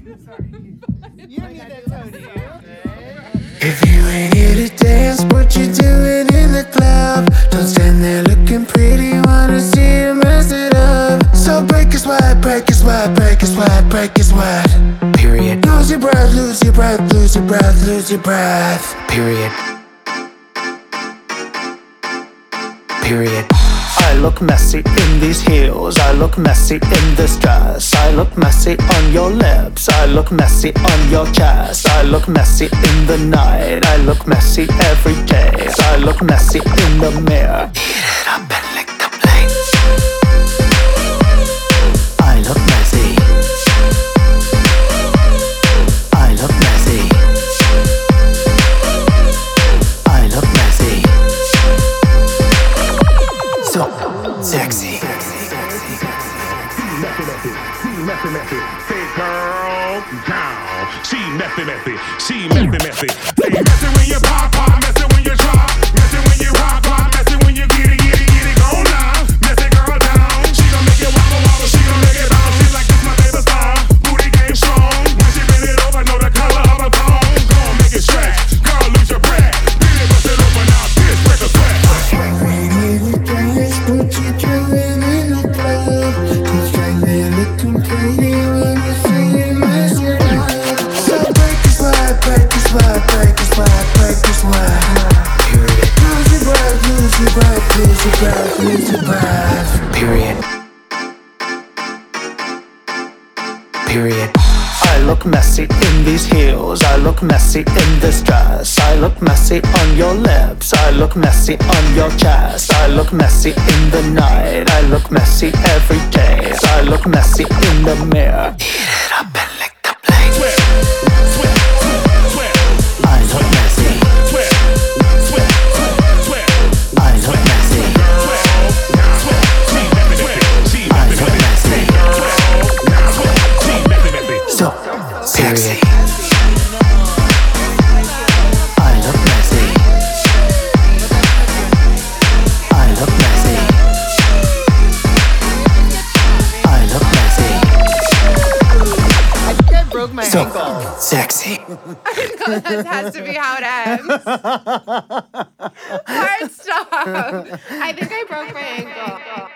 You need that toe to you. If you ain't here to dance, what you doing in the club? Don't stand there looking pretty, wanna see you mess it up. So break your sweat, break your sweat, break your sweat, break your sweat. Period. Lose your breath, lose your breath, lose your breath, lose your breath. Period. Period. I look messy in these heels, I look messy in this dress, I look messy on your lips, I look messy on your chest, I look messy in the night, I look messy every day, I look messy in the mirror. Eat it up and lick the plate. I look messy. I look messy. I look messy. So sexy. Messy. Say girl down. She messy. She messy. Say messy when you pop, messy when you drop, messy when you rock, messy when you get it, go now. Messy girl down. She gon' make it wobble, she gon' make it bounce. She's like this my favorite song. Booty game strong. When she bend it over, know the color of her thong. Gon' make it stretch. Girl, lose your breath. Beat it, bust it open now. Bitch, break a sweat. What you doing in the club? Don't stand there looking pretty when you see you mess it up. So break your sweat, break your sweat, break your sweat, break your sweat. Period. Lose your breath, lose your breath, lose your breath, lose your breath. Period. Period. I look messy in these heels, I look messy in this dress, I look messy on your lips, I look messy on your chest, I look messy in the night, I look messy every day, I look messy in the mirror. Eat it up and lick the plate. I look messy. I look messy. I look messy. So sexy. I look messy. I look messy. I look messy. I think I broke my So ankle. sexy. That has to be how it ends. Hard stop. I think I broke my ankle.